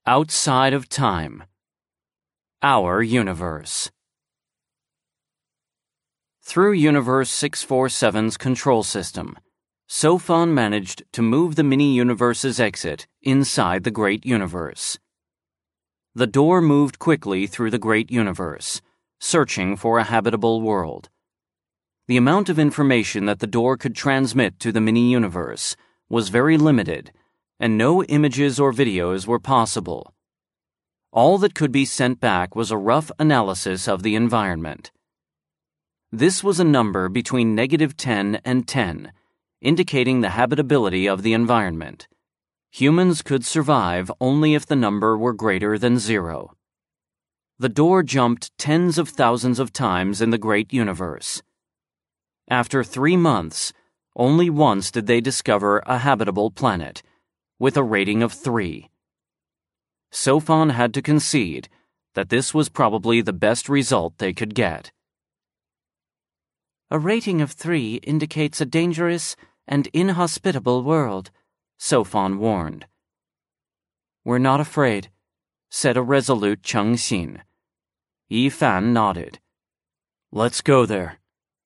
Outside of time. Our universe. Through Universe 647's control system, Sophon managed to move the mini-universe's exit inside the Great Universe. The door moved quickly through the Great Universe, searching for a habitable world. The amount of information that the door could transmit to the mini-universe was very limited, and no images or videos were possible. All that could be sent back was a rough analysis of the environment. This was a number between -10 and 10, indicating the habitability of the environment. Humans could survive only if the number were greater than 0. The door jumped tens of thousands of times in the Great Universe. After 3 months, only once did they discover a habitable planet, with a rating of 3. Sophon had to concede that this was probably the best result they could get. A rating of 3 indicates a dangerous and inhospitable world, Sophon warned. "We're not afraid," said a resolute Cheng Xin. Yifan nodded. "Let's go there."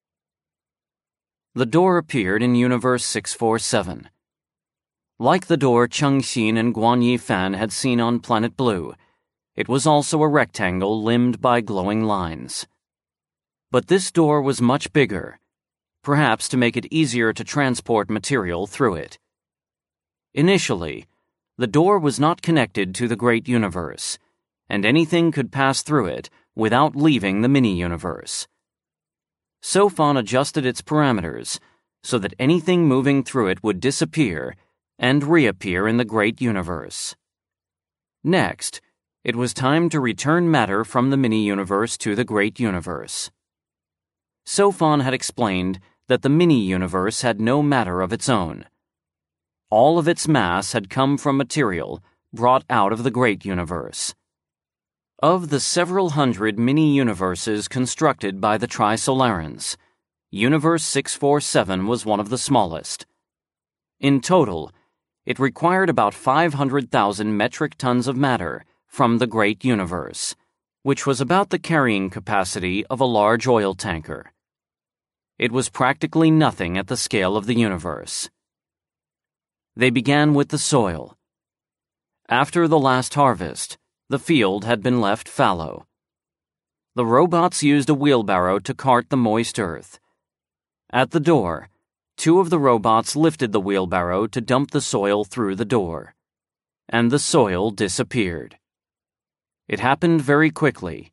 The door appeared in Universe 647. Like the door Cheng Xin and Guan Yifan had seen on Planet Blue, it was also a rectangle limned by glowing lines. But this door was much bigger, perhaps to make it easier to transport material through it. Initially, the door was not connected to the Great Universe, and anything could pass through it without leaving the mini-universe. Sophon adjusted its parameters so that anything moving through it would disappear and reappear in the Great Universe. Next, it was time to return matter from the mini-universe to the Great Universe. Sophon had explained that the mini-universe had no matter of its own. All of its mass had come from material brought out of the Great Universe. Of the several hundred mini-universes constructed by the Trisolarans, Universe 647 was one of the smallest. In total, it required about 500,000 metric tons of matter from the Great Universe, which was about the carrying capacity of a large oil tanker. It was practically nothing at the scale of the universe. They began with the soil. After the last harvest, the field had been left fallow. The robots used a wheelbarrow to cart the moist earth. At the door, 2 of the robots lifted the wheelbarrow to dump the soil through the door, and the soil disappeared. It happened very quickly.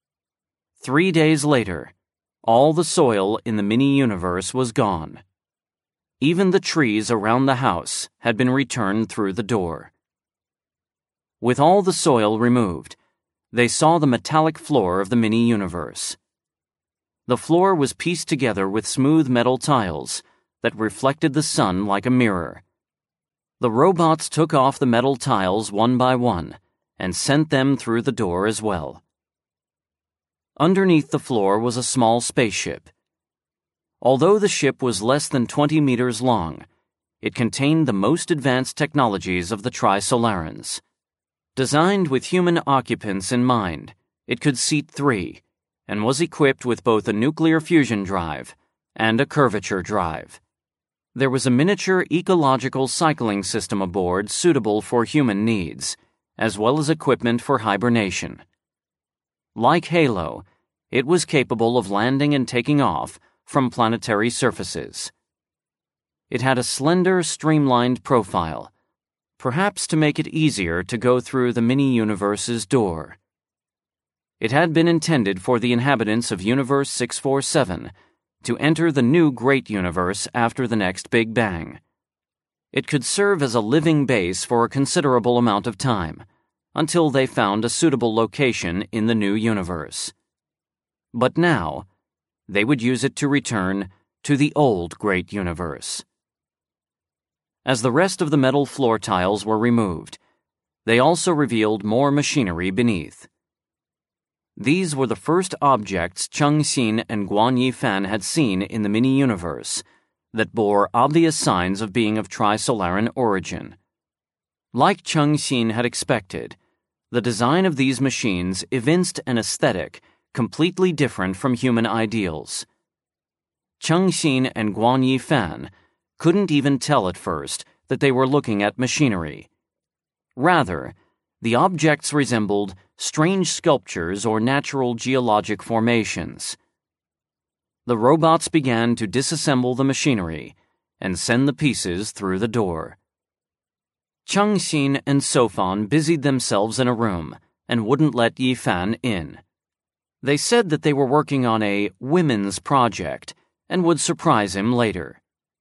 3 days later, all the soil in the mini-universe was gone. Even the trees around the house had been returned through the door. With all the soil removed, they saw the metallic floor of the mini-universe. The floor was pieced together with smooth metal tiles that reflected the sun like a mirror. The robots took off the metal tiles one by one and sent them through the door as well. Underneath the floor was a small spaceship. Although the ship was less than 20 meters long, it contained the most advanced technologies of the Trisolarans. Designed with human occupants in mind, it could seat 3 and was equipped with both a nuclear fusion drive and a curvature drive. There was a miniature ecological cycling system aboard suitable for human needs, as well as equipment for hibernation. Like Halo, it was capable of landing and taking off from planetary surfaces. It had a slender, streamlined profile, perhaps to make it easier to go through the mini-universe's door. It had been intended for the inhabitants of Universe 647 to enter the new Great Universe after the next Big Bang. It could serve as a living base for a considerable amount of time, until they found a suitable location in the new universe. But now, they would use it to return to the old Great Universe. As the rest of the metal floor tiles were removed, they also revealed more machinery beneath. These were the first objects Cheng Xin and Guan Yifan had seen in the mini-universe that bore obvious signs of being of Trisolaran origin. Like Cheng Xin had expected, The design of these machines evinced an aesthetic completely different from human ideals. Cheng Xin and Guan Yifan couldn't even tell at first that they were looking at machinery. Rather, the objects resembled strange sculptures or natural geologic formations. The robots began to disassemble the machinery and send the pieces through the door. Cheng Xin and Sofan busied themselves in a room and wouldn't let Yifan in. They said that they were working on a women's project and would surprise him later.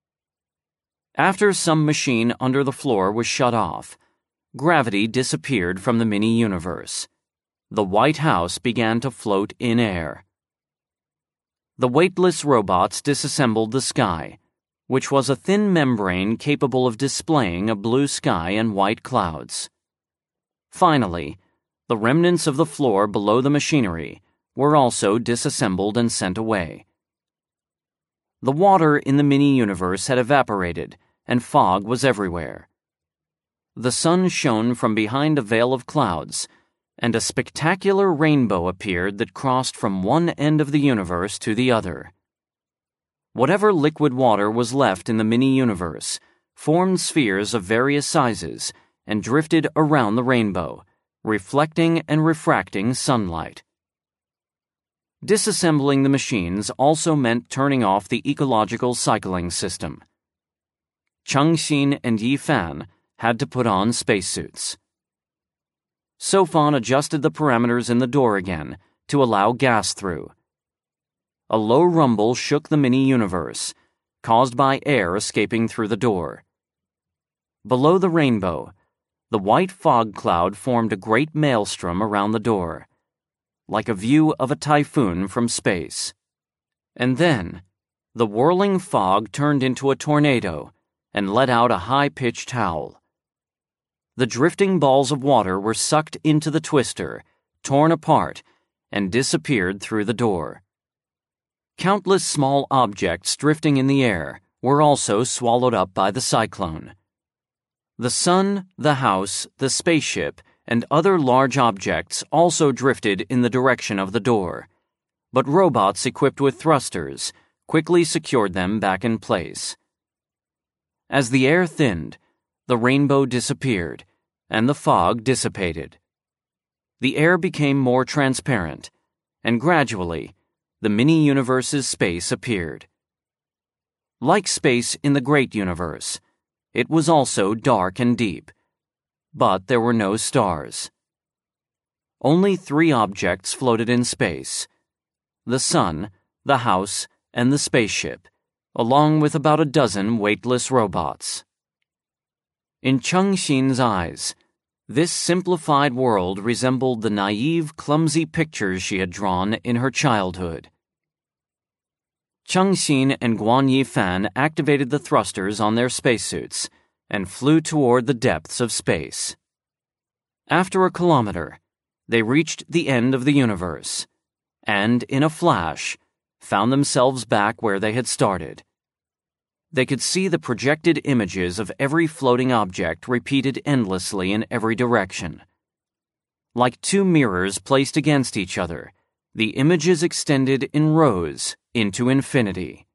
After some machine under the floor was shut off, gravity disappeared from the mini-universe. The White House began to float in air. The weightless robots disassembled the sky, which was a thin membrane capable of displaying a blue sky and white clouds. Finally, the remnants of the floor below the machinery were also disassembled and sent away. The water in the mini-universe had evaporated, and fog was everywhere. The sun shone from behind a veil of clouds, and a spectacular rainbow appeared that crossed from one end of the universe to the other. Whatever liquid water was left in the mini-universe formed spheres of various sizes and drifted around the rainbow, reflecting and refracting sunlight. Disassembling the machines also meant turning off the ecological cycling system. Cheng Xin and Yifan had to put on spacesuits. Sofan adjusted the parameters in the door again to allow gas through. A low rumble shook the mini-universe, caused by air escaping through the door. Below the rainbow, the white fog cloud formed a great maelstrom around the door, like a view of a typhoon from space. And then, the whirling fog turned into a tornado and let out a high-pitched howl. The drifting balls of water were sucked into the twister, torn apart, and disappeared through the door. Countless small objects drifting in the air were also swallowed up by the cyclone. The sun, the house, the spaceship, and other large objects also drifted in the direction of the door, but robots equipped with thrusters quickly secured them back in place. As the air thinned, the rainbow disappeared, and the fog dissipated. The air became more transparent, and gradually, the mini-universe's space appeared. Like space in the great universe, it was also dark and deep, but there were no stars. Only 3 objects floated in space: the sun, the house, and the spaceship, along with about a dozen weightless robots. In Cheng Xin's eyes, this simplified world resembled the naive, clumsy pictures she had drawn in her childhood. Cheng Xin and Guan Yifan activated the thrusters on their spacesuits and flew toward the depths of space. After a kilometer, they reached the end of the universe, and, in a flash, found themselves back where they had started. They could see the projected images of every floating object repeated endlessly in every direction. Like 2 mirrors placed against each other, the images extended in rows into infinity.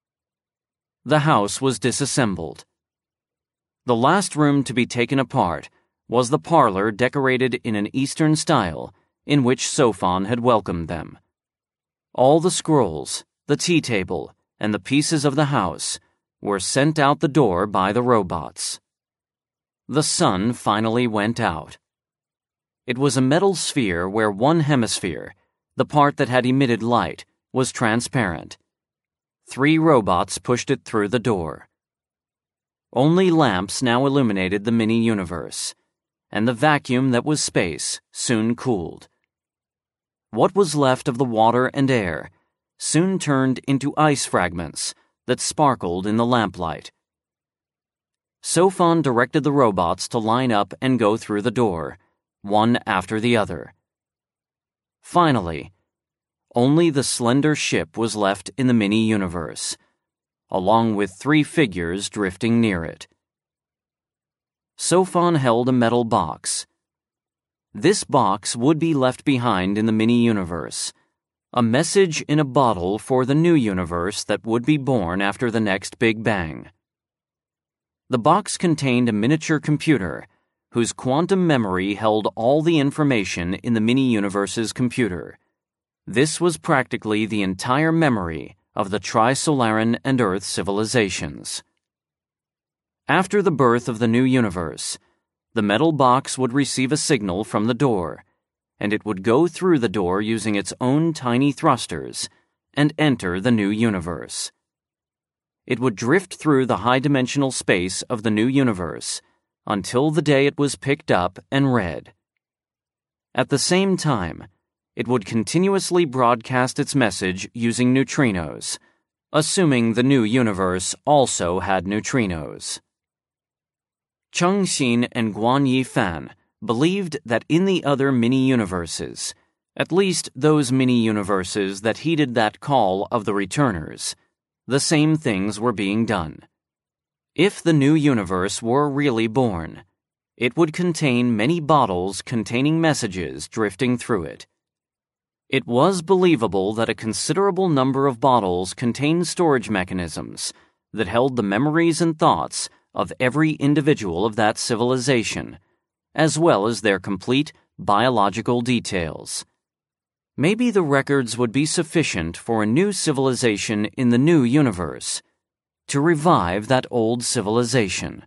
The house was disassembled. The last room to be taken apart was the parlor decorated in an Eastern style in which Sofan had welcomed them. All the scrolls, the tea table, and the pieces of the house were sent out the door by the robots. The sun finally went out. It was a metal sphere where one hemisphere, the part that had emitted light, was transparent. 3 robots pushed it through the door. Only lamps now illuminated the mini-universe, and the vacuum that was space soon cooled. What was left of the water and air soon turned into ice fragments that sparkled in the lamplight. Sofan directed the robots to line up and go through the door, one after the other. Finally, only the slender ship was left in the mini-universe, along with 3 figures drifting near it. Sofan held a metal box. This box would be left behind in the mini-universe, a message in a bottle for the new universe that would be born after the next Big Bang. The box contained a miniature computer whose quantum memory held all the information in the mini-universe's computer. This was practically the entire memory of the Trisolaran and Earth civilizations. After the birth of the new universe, the metal box would receive a signal from the door, and it would go through the door using its own tiny thrusters and enter the new universe. It would drift through the high-dimensional space of the new universe until the day it was picked up and read. At the same time, it would continuously broadcast its message using neutrinos, assuming the new universe also had neutrinos. Cheng Xin and Guan Yifan believed that in the other mini-universes, at least those mini-universes that heeded that call of the returners, the same things were being done. If the new universe were really born, it would contain many bottles containing messages drifting through it. It was believable that a considerable number of bottles contained storage mechanisms that held the memories and thoughts of every individual of that civilization, as well as their complete biological details. Maybe the records would be sufficient for a new civilization in the new universe to revive that old civilization.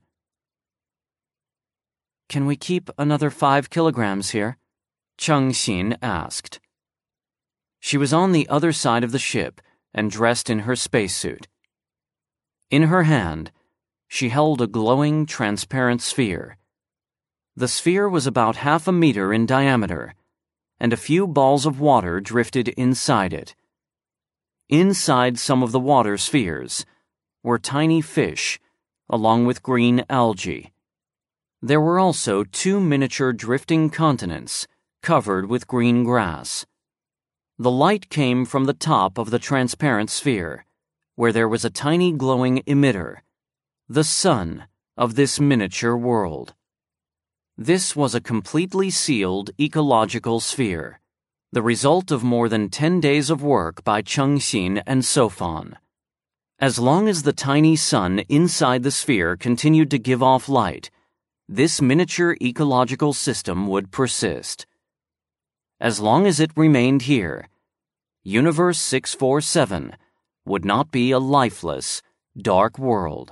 Can we keep another 5 kilograms here? Cheng Xin asked. She was on the other side of the ship and dressed in her spacesuit. In her hand, she held a glowing, transparent sphere. The sphere was about 1/2 meter in diameter, and a few balls of water drifted inside it. Inside some of the water spheres were tiny fish, along with green algae. There were also 2 miniature drifting continents covered with green grass. The light came from the top of the transparent sphere, where there was a tiny glowing emitter, the sun of this miniature world. This was a completely sealed ecological sphere, the result of more than 10 days of work by Cheng Xin and Sofan. As long as the tiny sun inside the sphere continued to give off light, this miniature ecological system would persist. As long as it remained here, Universe 647 would not be a lifeless, dark world.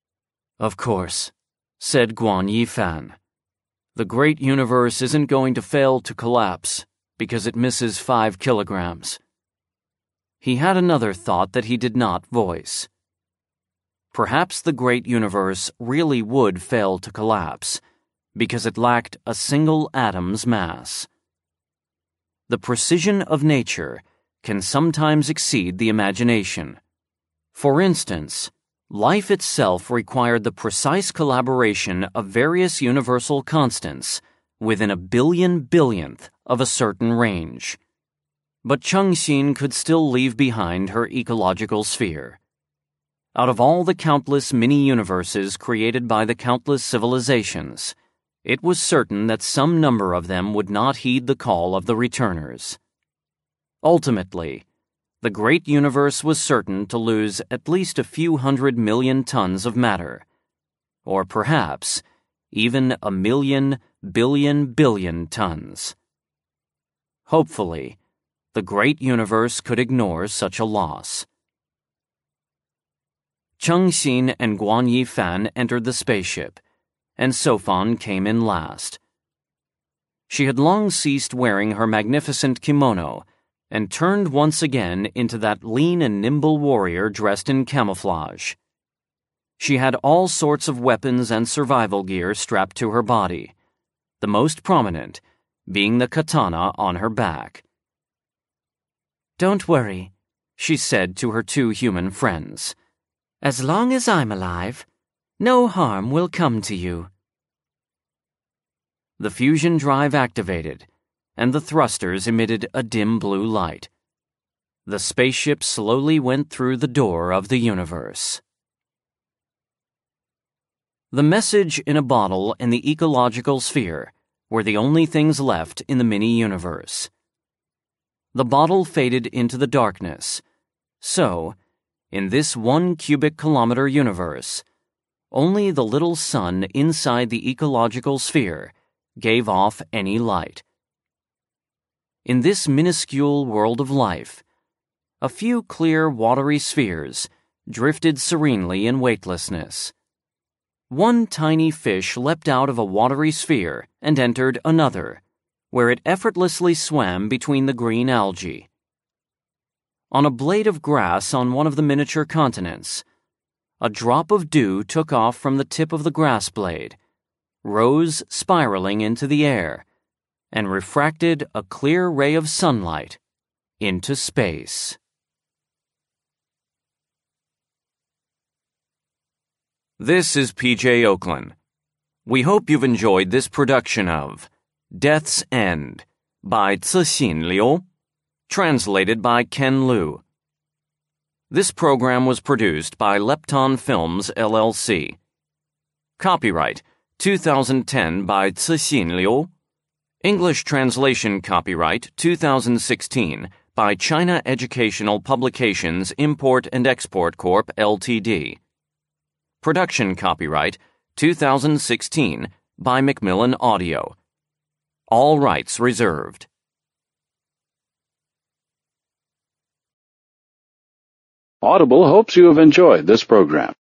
Of course, said Guan Yifan. The great universe isn't going to fail to collapse because it misses 5 kilograms. He had another thought that he did not voice. Perhaps the great universe really would fail to collapse because it lacked a single atom's mass. The precision of nature can sometimes exceed the imagination. For instance, life itself required the precise collaboration of various universal constants within a billionth of a certain range. But Cheng Xin could still leave behind her ecological sphere. Out of all the countless mini-universes created by the countless civilizations, it was certain that some number of them would not heed the call of the returners. Ultimately, the great universe was certain to lose at least a few 100 million tons of matter, or perhaps even 1 billion tons. Hopefully, the great universe could ignore such a loss. Cheng Xin and Guan Yifan entered the spaceship, and Sofan came in last. She had long ceased wearing her magnificent kimono and turned once again into that lean and nimble warrior dressed in camouflage. She had all sorts of weapons and survival gear strapped to her body, the most prominent being the katana on her back. "Don't worry," she said to her 2 human friends. "As long as I'm alive, no harm will come to you." The fusion drive activated, and the thrusters emitted a dim blue light. The spaceship slowly went through the door of the universe. The message in a bottle in the ecological sphere were the only things left in the mini-universe. The bottle faded into the darkness. So, in this 1 cubic kilometer universe, only the little sun inside the ecological sphere gave off any light. In this minuscule world of life, a few clear watery spheres drifted serenely in weightlessness. One tiny fish leapt out of a watery sphere and entered another, where it effortlessly swam between the green algae. On a blade of grass on one of the miniature continents, a drop of dew took off from the tip of the grass blade, rose spiraling into the air, and refracted a clear ray of sunlight into space. This is PJ Oakland. We hope you've enjoyed this production of Death's End by Cixin Liu, translated by Ken Liu. This program was produced by Lepton Films, LLC. Copyright 2010 by Cixin Liu. English translation copyright 2016 by China Educational Publications Import and Export Corp., Ltd. Production copyright 2016 by Macmillan Audio. All rights reserved. Audible hopes you have enjoyed this program.